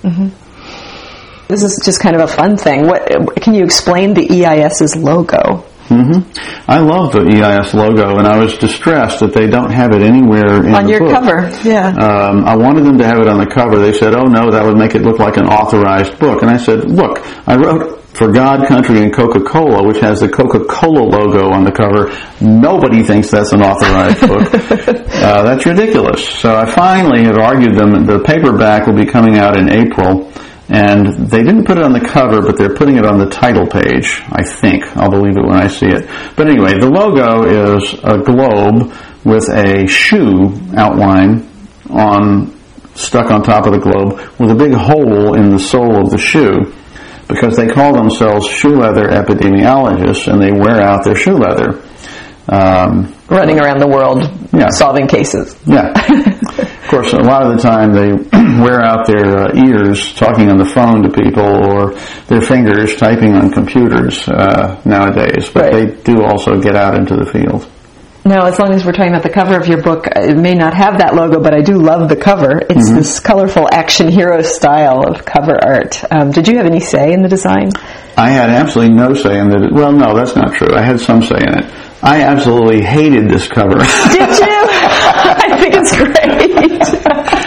This is just kind of a fun thing. Can you explain the EIS's logo? I love the EIS logo, and I was distressed that they don't have it anywhere in on the your book. cover. Yeah. I wanted them to have it on the cover. They said, "Oh no, that would make it look like an authorized book." And I said, "Look, I wrote For God, Country, and Coca-Cola, which has the Coca-Cola logo on the cover. Nobody thinks that's an authorized book. That's ridiculous." So I finally have argued them. The paperback will be coming out in April. And they didn't put it on the cover, but they're putting it on the title page, I think. I'll believe it when I see it. But anyway, the logo is a globe with a shoe outline stuck on top of the globe with a big hole in the sole of the shoe. because they call themselves shoe leather epidemiologists, and they wear out their shoe leather. Running around the world solving cases. Yeah. Of course, a lot of the time they wear out their ears talking on the phone to people, or their fingers typing on computers nowadays, but they do also get out into the field. Now, as long as we're talking about the cover of your book, it may not have that logo, but I do love the cover. It's this colorful action hero style of cover art. Did you have any say in the design? I had absolutely no say in it. Well, no, that's not true. I had some say in it. I absolutely hated this cover. Did you? I think it's great.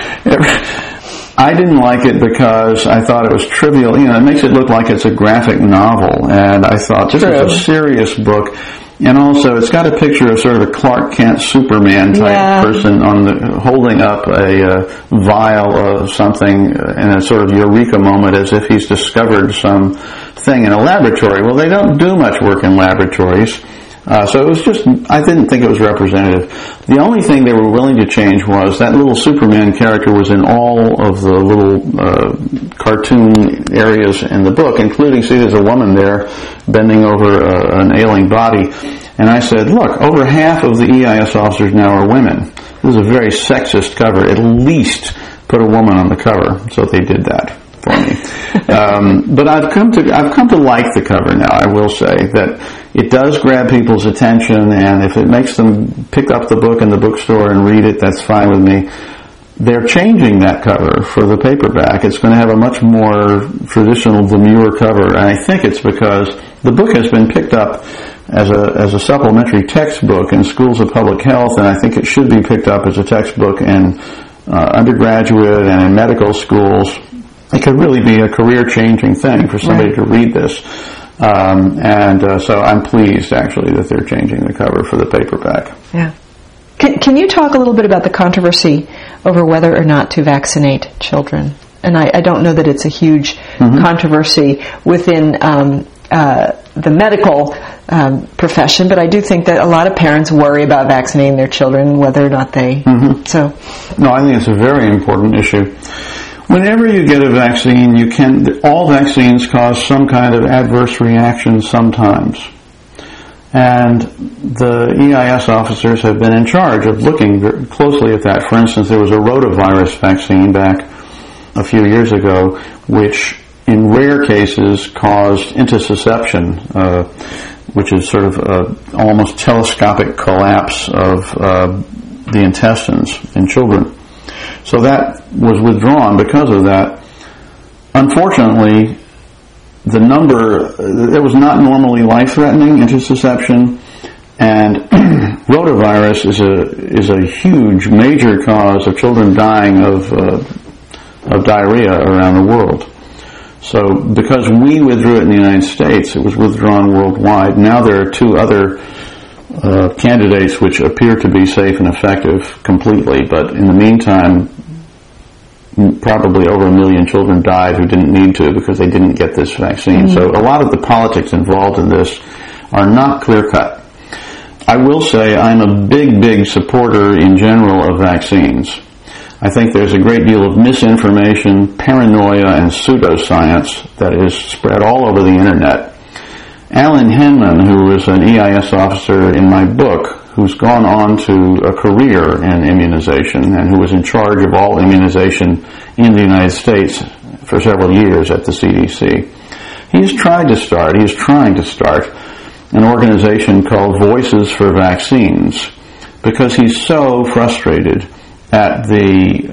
I didn't like it because I thought it was trivial. You know, it makes it look like it's a graphic novel, and I thought this is a serious book. And also, it's got a picture of sort of a Clark Kent Superman type person holding up a vial of something in a sort of eureka moment, as if he's discovered some thing in a laboratory. Well, they don't do much work in laboratories. So it was just, I didn't think it was representative. The only thing they were willing to change was that little Superman character was in all of the little cartoon areas in the book, including, see, there's a woman there bending over an ailing body. And I said, look, over half of the EIS officers now are women. This is a very sexist cover. At least put a woman on the cover. So they did that for me. But I've come to like the cover now. I will say that it does grab people's attention, and if it makes them pick up the book in the bookstore and read it, that's fine with me. They're changing that cover for the paperback. It's going to have a much more traditional demure cover, and I think it's because the book has been picked up as a supplementary textbook in schools of public health, and I think it should be picked up as a textbook in undergraduate and in medical schools. It could really be a career-changing thing for somebody to read this. So I'm pleased, actually, that they're changing the cover for the paperback. Yeah. Can you talk a little bit about the controversy over whether or not to vaccinate children? And I don't know that it's a huge controversy within the medical profession, but I do think that a lot of parents worry about vaccinating their children, whether or not they... So, no, I think it's a very important issue. Whenever you get a vaccine, all vaccines cause some kind of adverse reaction sometimes. And the EIS officers have been in charge of looking very closely at that. For instance, there was a rotavirus vaccine back a few years ago, which in rare cases caused intussusception, which is sort of almost telescopic collapse of the intestines in children. So that was withdrawn because of that. Unfortunately, it was not normally life-threatening, intussusception, and rotavirus is a huge, major cause of children dying of diarrhea around the world. So because we withdrew it in the United States, it was withdrawn worldwide. Now there are two other candidates which appear to be safe and effective completely, but in the meantime, probably over 1 million children died who didn't need to because they didn't get this vaccine. So a lot of the politics involved in this are not clear-cut. I will say I'm a big, big supporter in general of vaccines. I think there's a great deal of misinformation, paranoia, and pseudoscience that is spread all over the Internet. Alan Henman, who was an EIS officer in my book, who's gone on to a career in immunization and who was in charge of all immunization in the United States for several years at the CDC. He's trying to start an organization called Voices for Vaccines because he's so frustrated at the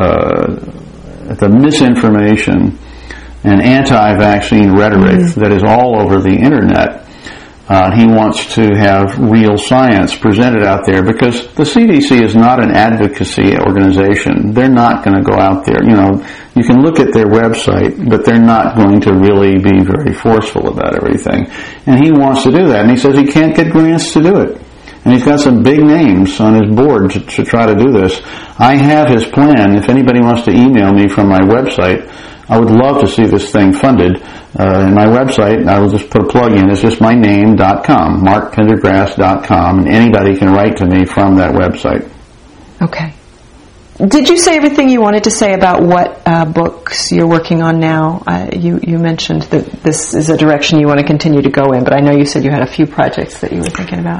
misinformation and anti-vaccine rhetoric that is all over the Internet. He wants to have real science presented out there because the CDC is not an advocacy organization. They're not going to go out there. You know, you can look at their website, but they're not going to really be very forceful about everything. And he wants to do that, and he says he can't get grants to do it. And he's got some big names on his board to try to do this. I have his plan. If anybody wants to email me from my website, I would love to see this thing funded. In my website, I will just put a plug in. It's just my name.com, markpendergrass.com, and anybody can write to me from that website. Okay. Did you say everything you wanted to say about what books you're working on now? You mentioned that this is a direction you want to continue to go in, but I know you said you had a few projects that you were thinking about.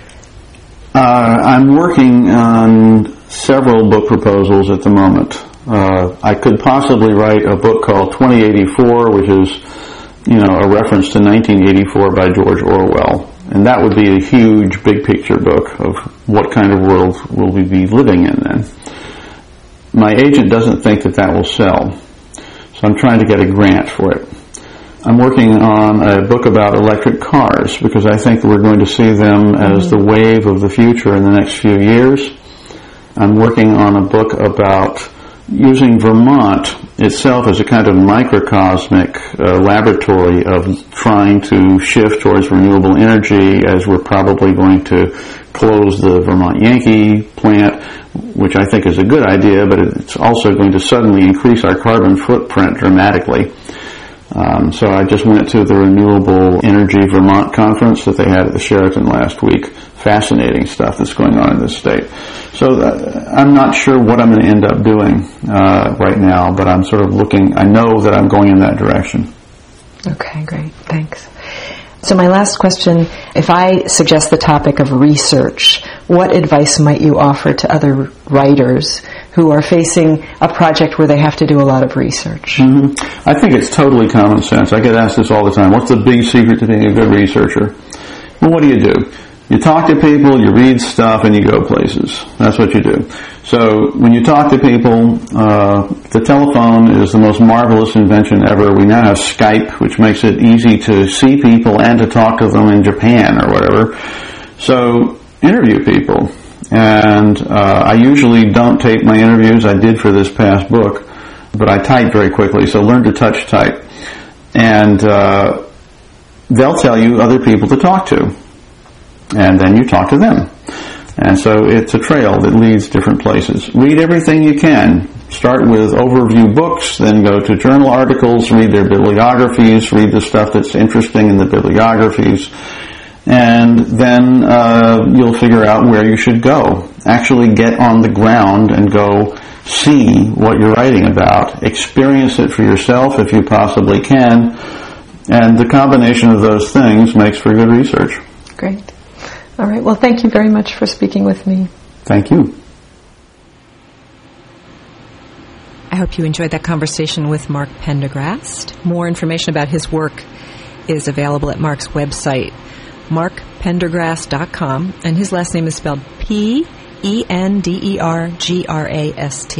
I'm working on several book proposals at the moment. I could possibly write a book called 2084, which is, a reference to 1984 by George Orwell. And that would be a huge, big picture book of what kind of world will we be living in then. My agent doesn't think that will sell, so I'm trying to get a grant for it. I'm working on a book about electric cars because I think we're going to see them as the wave of the future in the next few years. I'm working on a book about using Vermont itself as a kind of microcosmic laboratory of trying to shift towards renewable energy, as we're probably going to close the Vermont Yankee plant, which I think is a good idea, but it's also going to suddenly increase our carbon footprint dramatically. So I just went to the Renewable Energy Vermont conference that they had at the Sheraton last week. Fascinating stuff that's going on in this state. So I'm not sure what I'm going to end up doing right now, but I'm sort of looking. I know that I'm going in that direction. Okay, great. Thanks. So my last question, if I suggest the topic of research, what advice might you offer to other writers who are facing a project where they have to do a lot of research? Mm-hmm. I think it's totally common sense. I get asked this all the time. What's the big secret to being a good researcher? Well, what do? You talk to people, you read stuff, and you go places. That's what you do. So when you talk to people, the telephone is the most marvelous invention ever. We now have Skype, which makes it easy to see people and to talk to them in Japan or whatever. So interview people. And I usually don't tape my interviews. I did for this past book, but I type very quickly, so learn to touch type. And they'll tell you other people to talk to. And then you talk to them. And so it's a trail that leads different places. Read everything you can. Start with overview books, then go to journal articles, read their bibliographies, read the stuff that's interesting in the bibliographies, and then you'll figure out where you should go. Actually get on the ground and go see what you're writing about. Experience it for yourself if you possibly can, and the combination of those things makes for good research. Great. All right. Well, thank you very much for speaking with me. Thank you. I hope you enjoyed that conversation with Mark Pendergrast. More information about his work is available at Mark's website, markpendergrast.com, and his last name is spelled Pendergrast.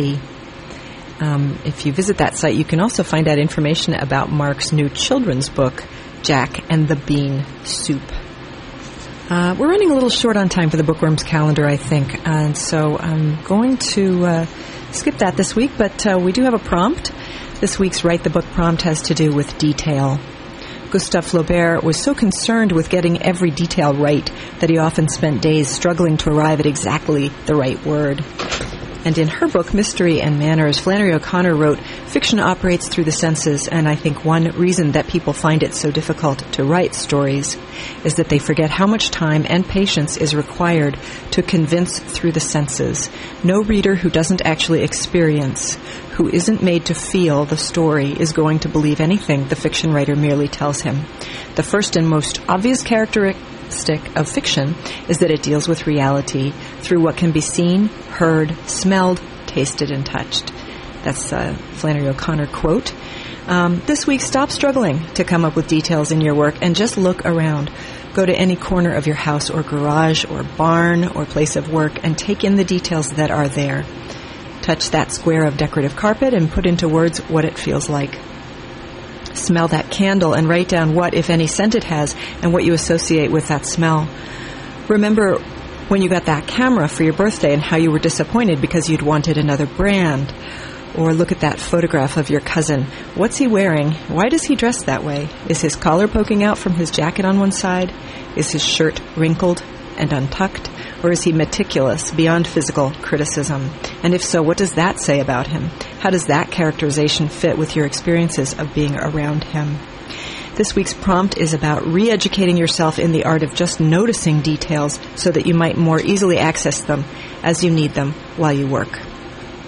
If you visit that site, you can also find out information about Mark's new children's book, Jack and the Bean Soup. We're running a little short on time for the Bookworms calendar, I think, and so I'm going to skip that this week, but we do have a prompt. This week's Write the Book prompt has to do with detail. Gustave Flaubert was so concerned with getting every detail right that he often spent days struggling to arrive at exactly the right word. And in her book, Mystery and Manners, Flannery O'Connor wrote, "Fiction operates through the senses, and I think one reason that people find it so difficult to write stories is that they forget how much time and patience is required to convince through the senses. No reader who doesn't actually experience, who isn't made to feel the story, is going to believe anything the fiction writer merely tells him. The first and most obvious characteristic of fiction is that it deals with reality through what can be seen, heard, smelled, tasted, and touched." That's a Flannery O'Connor quote. This week, stop struggling to come up with details in your work and just look around. Go to any corner of your house or garage or barn or place of work and take in the details that are there. Touch that square of decorative carpet and put into words what it feels like. Smell that candle and write down what, if any, scent it has and what you associate with that smell. Remember when you got that camera for your birthday and how you were disappointed because you'd wanted another brand. Or look at that photograph of your cousin. What's he wearing? Why does he dress that way? Is his collar poking out from his jacket on one side? Is his shirt wrinkled and untucked? Or is he meticulous beyond physical criticism? And if so, what does that say about him? How does that characterization fit with your experiences of being around him? This week's prompt is about re-educating yourself in the art of just noticing details so that you might more easily access them as you need them while you work.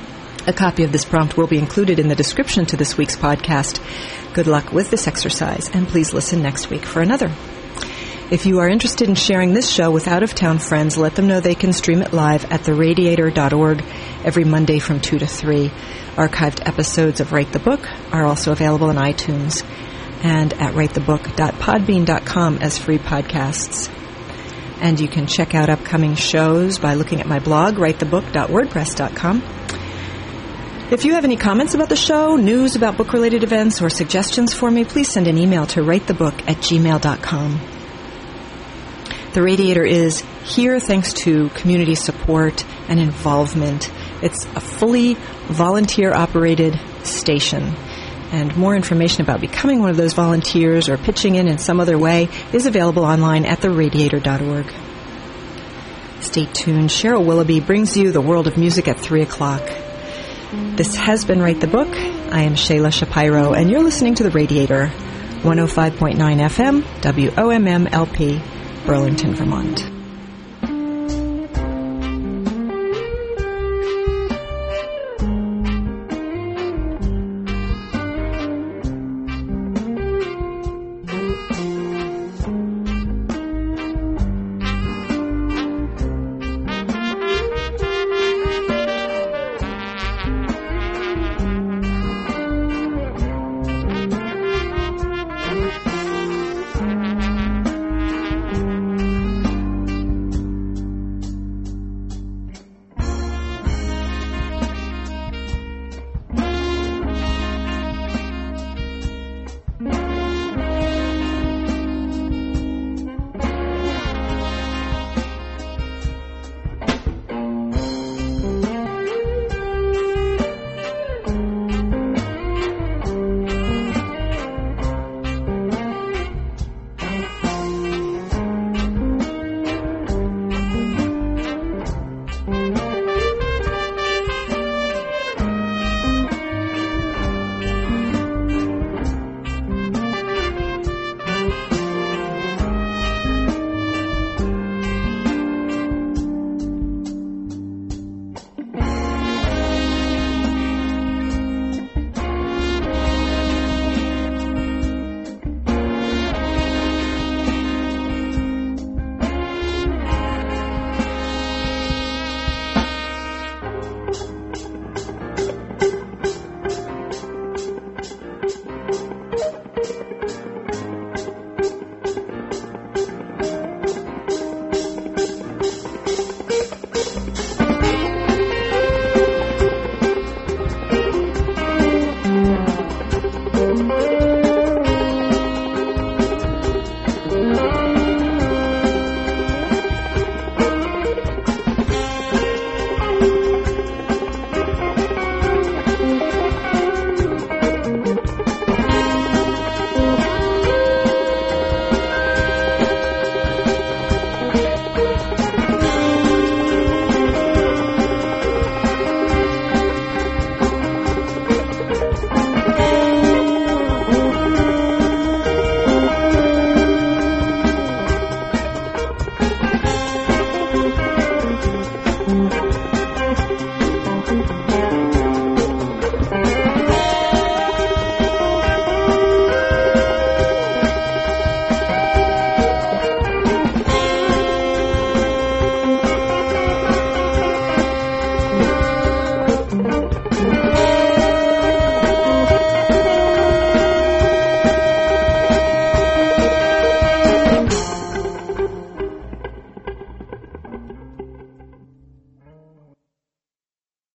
A copy of this prompt will be included in the description to this week's podcast. Good luck with this exercise, and please listen next week for another. If you are interested in sharing this show with out-of-town friends, let them know they can stream it live at theradiator.org every Monday from 2 to 3. Archived episodes of Write the Book are also available on iTunes and at writethebook.podbean.com as free podcasts. And you can check out upcoming shows by looking at my blog, writethebook.wordpress.com. If you have any comments about the show, news about book-related events, or suggestions for me, please send an email to writethebook@gmail.com. The Radiator is here thanks to community support and involvement. It's a fully volunteer-operated station. And more information about becoming one of those volunteers or pitching in some other way is available online at theradiator.org. Stay tuned. Cheryl Willoughby brings you the world of music at 3 o'clock. This has been Write the Book. I am Shayla Shapiro, and you're listening to The Radiator, 105.9 FM, WOMM LP, Burlington, Vermont.